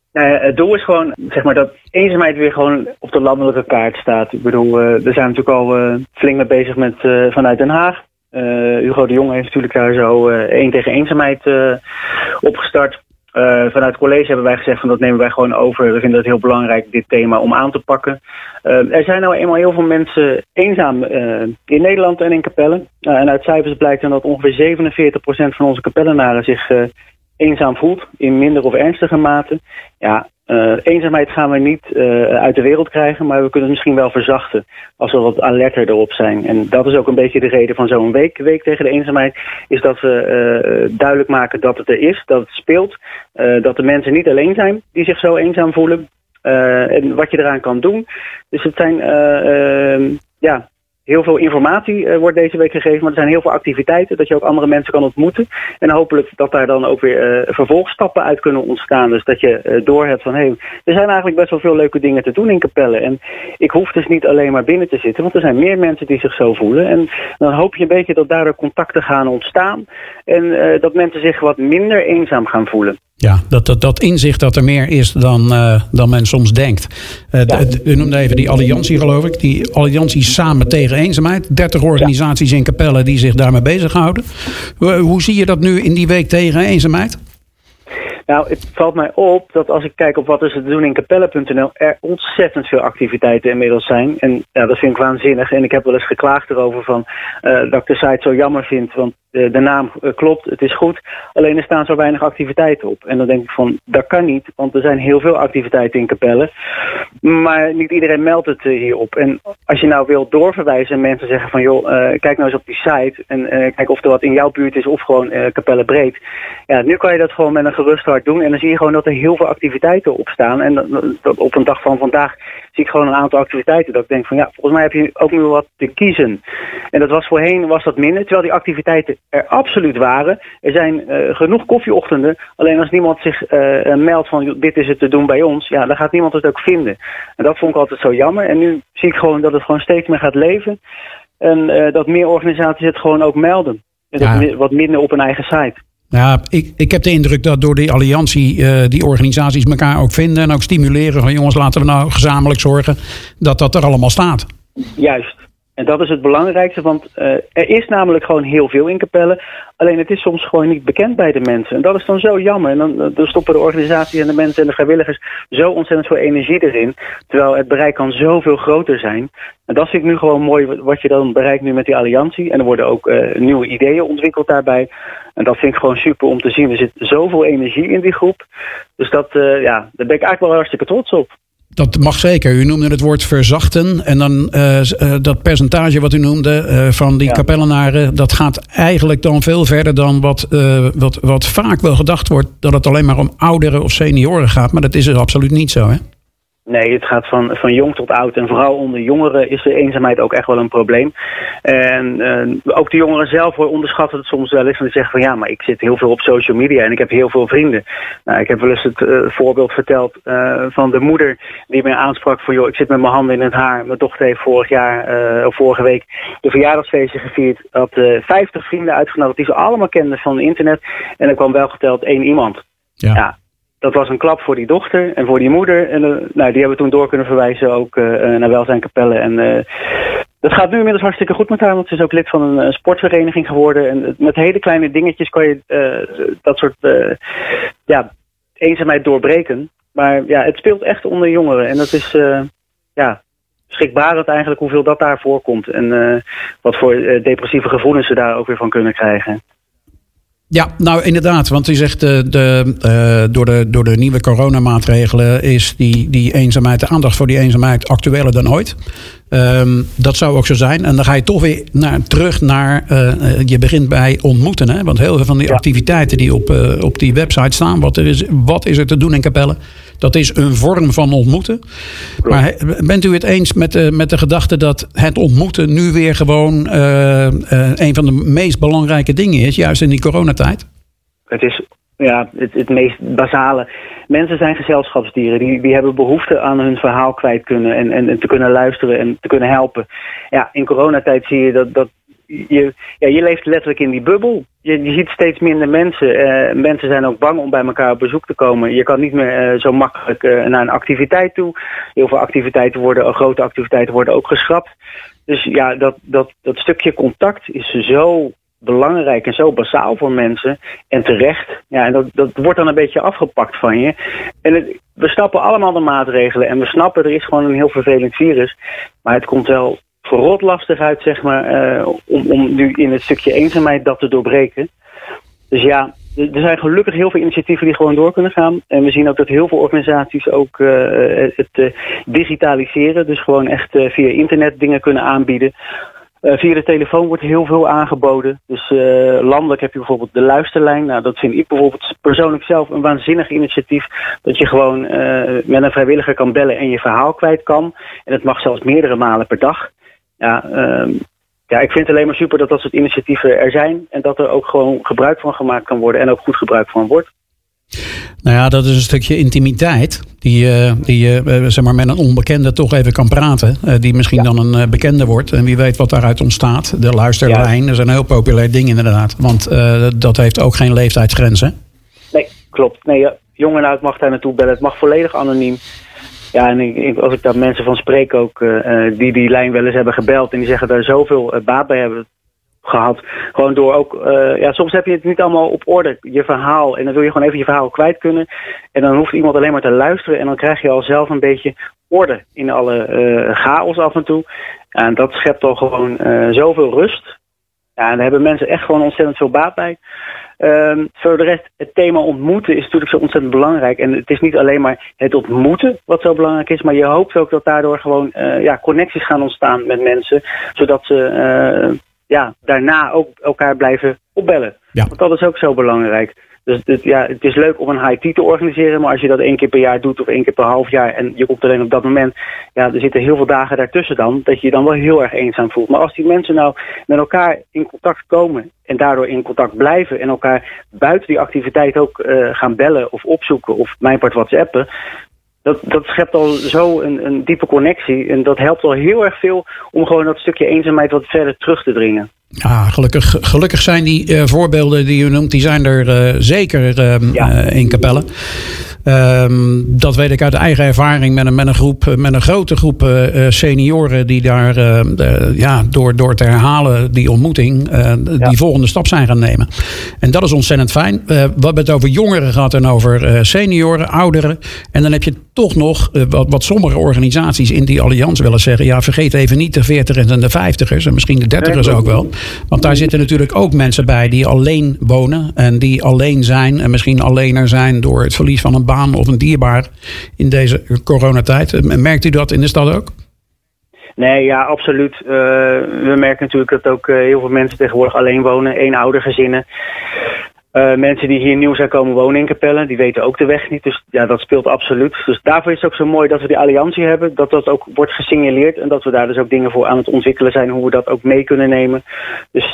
Het doel is gewoon, zeg maar, dat eenzaamheid weer gewoon op de landelijke kaart staat. Ik bedoel, we zijn natuurlijk al flink mee bezig met vanuit Den Haag. Hugo de Jonge heeft natuurlijk daar zo 1 tegen eenzaamheid opgestart. Vanuit het college hebben wij gezegd van dat nemen wij gewoon over. We vinden het heel belangrijk, dit thema, om aan te pakken. Er zijn nou eenmaal heel veel mensen eenzaam in Nederland en in Capelle. En uit cijfers blijkt dan dat ongeveer 47% van onze Capellenaren zich eenzaam voelt, in minder of ernstige mate. Ja, eenzaamheid gaan we niet uit de wereld krijgen, maar we kunnen het misschien wel verzachten als we wat alerter erop zijn. En dat is ook een beetje de reden van zo'n week tegen de eenzaamheid, is dat we duidelijk maken dat het er is, dat het speelt, dat de mensen niet alleen zijn die zich zo eenzaam voelen en wat je eraan kan doen. Dus het zijn heel veel informatie wordt deze week gegeven, maar er zijn heel veel activiteiten dat je ook andere mensen kan ontmoeten. En hopelijk dat daar dan ook weer vervolgstappen uit kunnen ontstaan. Dus dat je doorhebt van, er zijn eigenlijk best wel veel leuke dingen te doen in Capelle. En ik hoef dus niet alleen maar binnen te zitten, want er zijn meer mensen die zich zo voelen. En dan hoop je een beetje dat daardoor contacten gaan ontstaan. En dat mensen zich wat minder eenzaam gaan voelen. Ja, dat inzicht dat er meer is dan men soms denkt. U noemde even die alliantie, geloof ik. Die alliantie Samen tegen Eenzaamheid. 30 organisaties in Capelle die zich daarmee bezighouden. Hoe zie je dat nu in die week tegen eenzaamheid? Nou, het valt mij op dat als ik kijk op wat is er te doen in Capelle.nl... er ontzettend veel activiteiten inmiddels zijn. En ja, dat vind ik waanzinnig. En ik heb wel eens geklaagd erover van dat ik de site zo jammer vind. Want de naam klopt, het is goed. Alleen er staan zo weinig activiteiten op. En dan denk ik van, dat kan niet. Want er zijn heel veel activiteiten in Capelle. Maar niet iedereen meldt het hierop. En als je nou wilt doorverwijzen en mensen zeggen van... joh, kijk nou eens op die site en kijk of er wat in jouw buurt is of gewoon Capelle breed. Ja, nu kan je dat gewoon met een gerust hart doen. En dan zie je gewoon dat er heel veel activiteiten op staan. En dat op een dag van vandaag zie ik gewoon een aantal activiteiten. Dat ik denk van ja, volgens mij heb je ook nu wat te kiezen. En dat was voorheen dat minder, terwijl die activiteiten er absoluut waren. Er zijn genoeg koffieochtenden. Alleen als niemand zich meldt van dit is het te doen bij ons, ja, dan gaat niemand het ook vinden. En dat vond ik altijd zo jammer. En nu zie ik gewoon dat het gewoon steeds meer gaat leven. En dat meer organisaties het gewoon ook melden. En dat wat minder op een eigen site. Ja, ik heb de indruk dat door die alliantie die organisaties elkaar ook vinden en ook stimuleren van jongens, laten we nou gezamenlijk zorgen dat er allemaal staat. Juist. En dat is het belangrijkste, want er is namelijk gewoon heel veel in Capelle. Alleen het is soms gewoon niet bekend bij de mensen. En dat is dan zo jammer. En dan stoppen de organisaties en de mensen en de vrijwilligers zo ontzettend veel energie erin. Terwijl het bereik kan zoveel groter zijn. En dat vind ik nu gewoon mooi wat je dan bereikt nu met die alliantie. En er worden ook nieuwe ideeën ontwikkeld daarbij. En dat vind ik gewoon super om te zien. Er zit zoveel energie in die groep. Dus daar ben ik eigenlijk wel hartstikke trots op. Dat mag zeker. U noemde het woord verzachten. En dan dat percentage wat u noemde van die Capellenaren, dat gaat eigenlijk dan veel verder dan wat vaak wel gedacht wordt, dat het alleen maar om ouderen of senioren gaat. Maar dat is dus absoluut niet zo, hè? Nee, het gaat van jong tot oud. En vooral onder jongeren is de eenzaamheid ook echt wel een probleem. En ook de jongeren zelf onderschatten het soms wel eens. En die zeggen van ja, maar ik zit heel veel op social media en ik heb heel veel vrienden. Nou, ik heb wel eens het voorbeeld verteld van de moeder die mij aansprak van joh, ik zit met mijn handen in het haar. Mijn dochter heeft vorige week de verjaardagsfeestje gevierd. Had 50 vrienden uitgenodigd die ze allemaal kenden van internet. En er kwam wel geteld 1 iemand. Ja. Dat was een klap voor die dochter en voor die moeder. En die hebben we toen door kunnen verwijzen ook naar Welzijn Capelle. En dat gaat nu inmiddels hartstikke goed met haar. Want ze is ook lid van een sportvereniging geworden. En met hele kleine dingetjes kan je dat soort eenzaamheid doorbreken. Maar ja, het speelt echt onder jongeren. En dat is schrikbarend eigenlijk hoeveel dat daar voorkomt. En wat voor depressieve gevoelens ze daar ook weer van kunnen krijgen. Ja, nou inderdaad, want u zegt door de nieuwe coronamaatregelen is die eenzaamheid, de aandacht voor die eenzaamheid actueler dan ooit. Dat zou ook zo zijn. En dan ga je toch weer terug naar, je begint bij ontmoeten. Hè? Want heel veel van die activiteiten die op die website staan, wat is er te doen in Capelle? Dat is een vorm van ontmoeten. Maar bent u het eens met de gedachte dat het ontmoeten nu weer gewoon een van de meest belangrijke dingen is, juist in die coronatijd? Het is het meest basale. Mensen zijn gezelschapsdieren. Die hebben behoefte aan hun verhaal kwijt kunnen en te kunnen luisteren en te kunnen helpen. Ja, in coronatijd zie je dat je leeft letterlijk in die bubbel. Je ziet steeds minder mensen. Mensen zijn ook bang om bij elkaar op bezoek te komen. Je kan niet meer zo makkelijk naar een activiteit toe. Heel veel grote activiteiten worden ook geschrapt. Dus ja, dat stukje contact is zo belangrijk en zo basaal voor mensen. En terecht. Ja, en dat wordt dan een beetje afgepakt van je. En we snappen allemaal de maatregelen. En we snappen, er is gewoon een heel vervelend virus. Maar het komt wel verrot lastig uit, zeg maar, om nu in het stukje eenzaamheid dat te doorbreken. Dus ja, er zijn gelukkig heel veel initiatieven die gewoon door kunnen gaan. En we zien ook dat heel veel organisaties ook het digitaliseren. Dus gewoon echt via internet dingen kunnen aanbieden. Via de telefoon wordt heel veel aangeboden. Dus landelijk heb je bijvoorbeeld de luisterlijn. Nou, dat vind ik bijvoorbeeld persoonlijk zelf een waanzinnig initiatief. Dat je gewoon met een vrijwilliger kan bellen en je verhaal kwijt kan. En het mag zelfs meerdere malen per dag. Ja, ik vind het alleen maar super dat soort initiatieven er zijn. En dat er ook gewoon gebruik van gemaakt kan worden. En ook goed gebruik van wordt. Nou ja, dat is een stukje intimiteit. Die zeg maar met een onbekende toch even kan praten. Die misschien dan een bekende wordt. En wie weet wat daaruit ontstaat. De luisterlijn, dat is een heel populair ding inderdaad. Want dat heeft ook geen leeftijdsgrenzen. Nee, klopt. Nee, jong en oud mag daar naartoe bellen. Het mag volledig anoniem. Ja, en als ik daar mensen van spreek ook, die lijn wel eens hebben gebeld en die zeggen daar zoveel baat bij hebben gehad. Gewoon door ook, soms heb je het niet allemaal op orde, je verhaal. En dan wil je gewoon even je verhaal kwijt kunnen. En dan hoeft iemand alleen maar te luisteren en dan krijg je al zelf een beetje orde in alle chaos af en toe. Ja, en dat schept al gewoon zoveel rust. Ja, en daar hebben mensen echt gewoon ontzettend veel baat bij. Voor de rest, het thema ontmoeten is natuurlijk zo ontzettend belangrijk. En het is niet alleen maar het ontmoeten wat zo belangrijk is. Maar je hoopt ook dat daardoor gewoon connecties gaan ontstaan met mensen. Zodat ze daarna ook elkaar blijven opbellen. Ja. Want dat is ook zo belangrijk. Dus het is leuk om een high tea te organiseren. Maar als je dat 1 keer per jaar doet of 1 keer per half jaar. En je komt alleen op dat moment. Ja, er zitten heel veel dagen daartussen dan. Dat je je dan wel heel erg eenzaam voelt. Maar als die mensen nou met elkaar in contact komen. En daardoor in contact blijven. En elkaar buiten die activiteit ook gaan bellen of opzoeken. Of mijn part WhatsAppen. Dat schept al zo een diepe connectie. En dat helpt al heel erg veel om gewoon dat stukje eenzaamheid wat verder terug te dringen. Ja, gelukkig zijn die voorbeelden die u noemt, die zijn er zeker in Capelle. Dat weet ik uit eigen ervaring met een grote groep senioren die daar door te herhalen die ontmoeting die volgende stap zijn gaan nemen. En dat is ontzettend fijn. We hebben het over jongeren gehad en over senioren, ouderen. En dan heb je toch nog wat sommige organisaties in die alliantie willen zeggen. Ja, vergeet even niet de 40ers en de 50ers en misschien de 30ers ook wel. Want daar zitten natuurlijk ook mensen bij die alleen wonen en die alleen zijn en misschien alleener zijn door het verlies van een baan of een dierbaar in deze coronatijd. Merkt u dat in de stad ook? Nee, ja, absoluut. We merken natuurlijk dat ook heel veel mensen tegenwoordig alleen wonen, eenoudergezinnen. Mensen die hier nieuw zijn komen wonen in Capelle, die weten ook de weg niet. Dus ja, dat speelt absoluut. Dus daarvoor is het ook zo mooi dat we die alliantie hebben. Dat ook wordt gesignaleerd en dat we daar dus ook dingen voor aan het ontwikkelen zijn. Hoe we dat ook mee kunnen nemen. Dus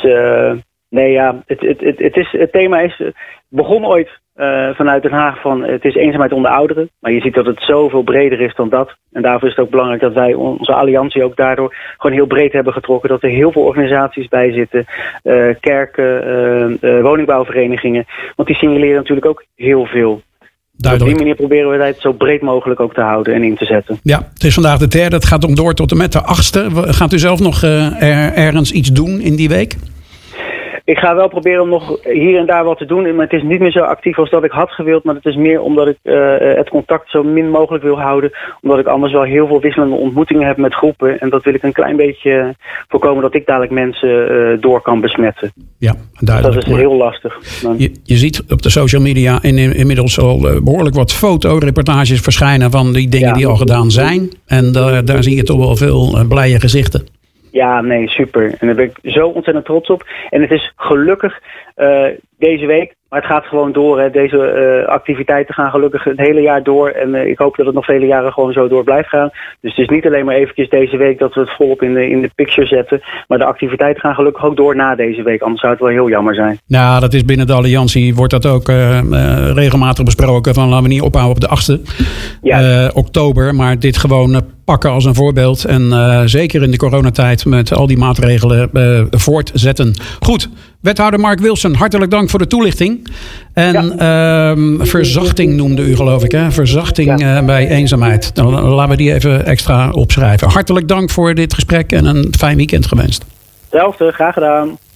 het thema begon ooit vanuit Den Haag van het is eenzaamheid onder ouderen. Maar je ziet dat het zoveel breder is dan dat. En daarvoor is het ook belangrijk dat wij onze alliantie ook daardoor gewoon heel breed hebben getrokken. Dat er heel veel organisaties bij zitten. Kerken, woningbouwverenigingen. Want die signaleren natuurlijk ook heel veel. Duidelijk. Op die manier proberen we het zo breed mogelijk ook te houden en in te zetten. Ja, het is vandaag de 3e. Het gaat om door tot en met de 8e. Gaat u zelf nog ergens iets doen in die week? Ik ga wel proberen om nog hier en daar wat te doen. Maar het is niet meer zo actief als dat ik had gewild. Maar het is meer omdat ik het contact zo min mogelijk wil houden. Omdat ik anders wel heel veel wisselende ontmoetingen heb met groepen. En dat wil ik een klein beetje voorkomen dat ik dadelijk mensen door kan besmetten. Ja, duidelijk. Dat is heel lastig. Je ziet op de social media inmiddels al behoorlijk wat fotoreportages verschijnen van die dingen die al gedaan zijn. En daar zie je toch wel veel blije gezichten. Ja, nee, super. En daar ben ik zo ontzettend trots op. En het is gelukkig deze week, maar het gaat gewoon door. Hè. Deze activiteiten gaan gelukkig het hele jaar door. En ik hoop dat het nog vele jaren gewoon zo door blijft gaan. Dus het is niet alleen maar eventjes deze week dat we het volop in de picture zetten. Maar de activiteiten gaan gelukkig ook door na deze week. Anders zou het wel heel jammer zijn. Nou, dat is binnen de alliantie. Wordt dat ook regelmatig besproken. Van laten we niet ophouden op de 8e oktober. Maar dit gewoon pakken als een voorbeeld. En zeker in de coronatijd met al die maatregelen voortzetten. Goed, wethouder Mark Wilson, hartelijk dank voor de toelichting. En verzachting noemde u, geloof ik. Hè? Verzachting bij eenzaamheid. Dan laten we die even extra opschrijven. Hartelijk dank voor dit gesprek en een fijn weekend gewenst. Hetzelfde, graag gedaan.